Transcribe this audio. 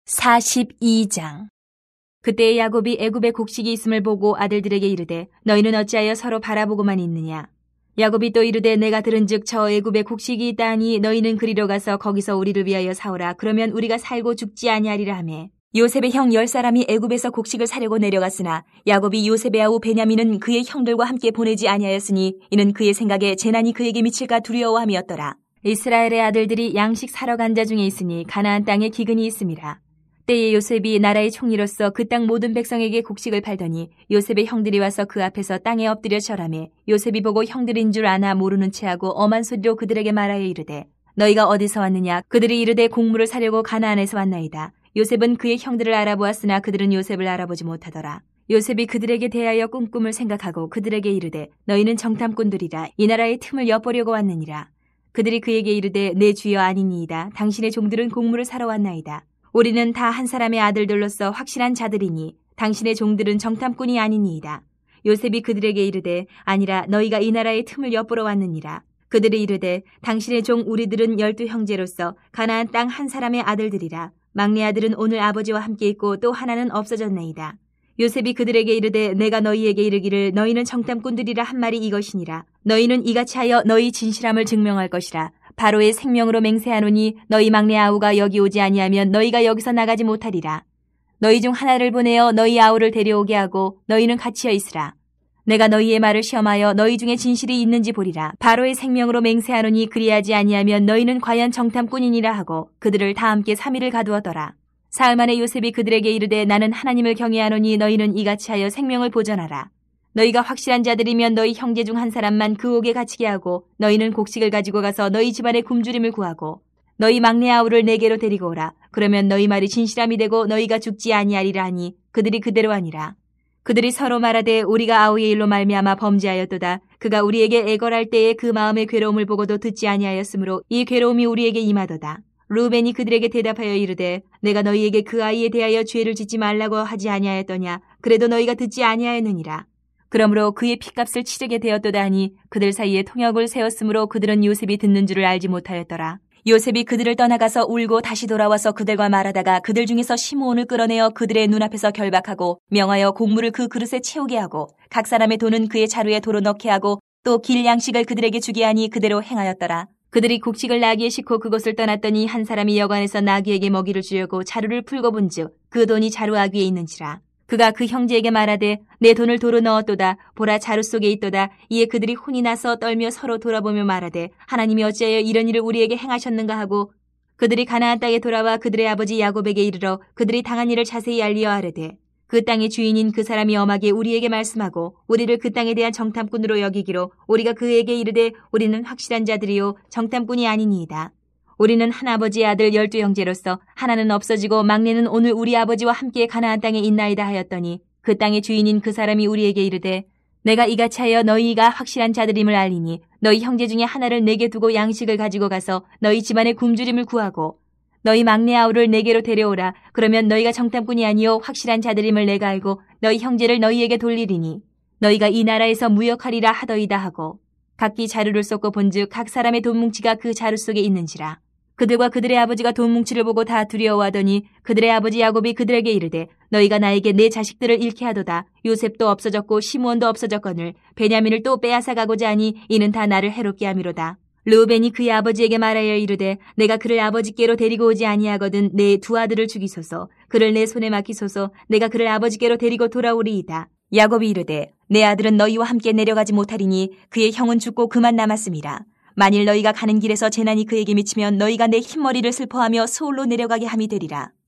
42장. 그때 야곱이 애굽에 곡식이 있음을 보고 아들들에게 이르되 너희는 어찌하여 서로 바라보고만 있느냐. 야곱이 또 이르되 내가 들은즉 저 애굽에 곡식이 있다 하니 너희는 그리로 가서 거기서 우리를 위하여 사오라. 그러면 우리가 살고 죽지 아니하리라 하매 요셉의 형 10사람이 애굽에서 곡식을 사려고 내려갔으나 야곱이 요셉의 아우 베냐민은 그의 형들과 함께 보내지 아니하였으니 이는 그의 생각에 재난이 그에게 미칠까 두려워함이었더라. 이스라엘의 아들들이 양식 사러 간 자 중에 있으니 가나안 땅에 기근이 있음이라. 때에 요셉이 나라의 총리로서 그 땅 모든 백성에게 곡식을 팔더니 요셉의 형들이 와서 그 앞에서 땅에 엎드려 절하매 요셉이 보고 형들인 줄 아나 모르는 체하고 엄한 소리로 그들에게 말하여 이르되 너희가 어디서 왔느냐. 그들이 이르되 곡물을 사려고 가나안에서 왔나이다. 요셉은 그의 형들을 알아보았으나 그들은 요셉을 알아보지 못하더라. 요셉이 그들에게 대하여 꿈꿈을 생각하고 그들에게 이르되 너희는 정탐꾼들이라. 이 나라의 틈을 엿보려고 왔느니라. 그들이 그에게 이르되 내 주여 아니니이다. 당신의 종들은 곡물을 사러 왔나이다. 우리는 다 한 사람의 아들들로서 확실한 자들이니 당신의 종들은 정탐꾼이 아니니이다. 요셉이 그들에게 이르되 아니라 너희가 이 나라의 틈을 엿보러 왔느니라. 그들이 이르되 당신의 종 우리들은 12형제로서 가나안 땅 한 사람의 아들들이라. 막내 아들은 오늘 아버지와 함께 있고 또 하나는 없어졌나이다. 요셉이 그들에게 이르되 내가 너희에게 이르기를 너희는 정탐꾼들이라 한 말이 이것이니라. 너희는 이같이 하여 너희 진실함을 증명할 것이라. 바로의 생명으로 맹세하노니 너희 막내 아우가 여기 오지 아니하면 너희가 여기서 나가지 못하리라. 너희 중 하나를 보내어 너희 아우를 데려오게 하고 너희는 갇혀 있으라. 내가 너희의 말을 시험하여 너희 중에 진실이 있는지 보리라. 바로의 생명으로 맹세하노니 그리하지 아니하면 너희는 과연 정탐꾼이니라 하고 그들을 다 함께 3일을 가두었더라. 사흘 만에 요셉이 그들에게 이르되 나는 하나님을 경외하노니 너희는 이같이 하여 생명을 보전하라. 너희가 확실한 자들이면 너희 형제 중 한 사람만 그 옥에 갇히게 하고 너희는 곡식을 가지고 가서 너희 집안의 굶주림을 구하고 너희 막내 아우를 내게로 데리고 오라. 그러면 너희 말이 진실함이 되고 너희가 죽지 아니하리라 하니 그들이 그대로 하니라. 그들이 서로 말하되 우리가 아우의 일로 말미암아 범죄하였도다. 그가 우리에게 애걸할 때에 그 마음의 괴로움을 보고도 듣지 아니하였으므로 이 괴로움이 우리에게 임하도다. 르우벤이 그들에게 대답하여 이르되 내가 너희에게 그 아이에 대하여 죄를 짓지 말라고 하지 아니하였더냐. 그래도 너희가 듣지 아니하였느니라. 그러므로 그의 핏값을 치르게 되었도다 하니 그들 사이에 통역을 세웠으므로 그들은 요셉이 듣는 줄을 알지 못하였더라. 요셉이 그들을 떠나가서 울고 다시 돌아와서 그들과 말하다가 그들 중에서 시므온을 끌어내어 그들의 눈앞에서 결박하고 명하여 곡물을 그 그릇에 채우게 하고 각 사람의 돈은 그의 자루에 도로 넣게 하고 또 길 양식을 그들에게 주게 하니 그대로 행하였더라. 그들이 곡식을 나귀에 싣고 그곳을 떠났더니 한 사람이 여관에서 나귀에게 먹이를 주려고 자루를 풀고 본즉 그 돈이 자루 아귀에 있는지라. 그가 그 형제에게 말하되 내 돈을 도로 넣었도다. 보라 자루 속에 있도다. 이에 그들이 혼이 나서 떨며 서로 돌아보며 말하되 하나님이 어찌하여 이런 일을 우리에게 행하셨는가 하고 그들이 가나안 땅에 돌아와 그들의 아버지 야곱에게 이르러 그들이 당한 일을 자세히 알리어 아뢰되 그 땅의 주인인 그 사람이 엄하게 우리에게 말씀하고 우리를 그 땅에 대한 정탐꾼으로 여기기로 우리가 그에게 이르되 우리는 확실한 자들이요 정탐꾼이 아니니이다. 우리는 한 아버지의 아들 12형제로서 하나는 없어지고 막내는 오늘 우리 아버지와 함께 가나안 땅에 있나이다 하였더니 그 땅의 주인인 그 사람이 우리에게 이르되 내가 이같이 하여 너희가 확실한 자들임을 알리니 너희 형제 중에 하나를 내게 두고 양식을 가지고 가서 너희 집안의 굶주림을 구하고 너희 막내 아우를 내게로 데려오라. 그러면 너희가 정탐꾼이 아니요 확실한 자들임을 내가 알고 너희 형제를 너희에게 돌리리니 너희가 이 나라에서 무역하리라 하더이다 하고 각기 자루를 쏟고 본즉 각 사람의 돈 뭉치가 그 자루 속에 있는지라. 그들과 그들의 아버지가 돈 뭉치를 보고 다 두려워하더니 그들의 아버지 야곱이 그들에게 이르되 너희가 나에게 내 자식들을 잃게 하도다. 요셉도 없어졌고 시므온도 없어졌거늘 베냐민을 또 빼앗아 가고자 하니 이는 다 나를 해롭게 함이로다. 르우벤이 그의 아버지에게 말하여 이르되 내가 그를 아버지께로 데리고 오지 아니하거든 내 두 아들을 죽이소서. 그를 내 손에 맡기소서. 내가 그를 아버지께로 데리고 돌아오리이다. 야곱이 이르되 내 아들은 너희와 함께 내려가지 못하리니 그의 형은 죽고 그만 남았음이라. 만일 너희가 가는 길에서 재난이 그에게 미치면 너희가 내 흰머리를 슬퍼하며 서울로 내려가게 함이 되리라.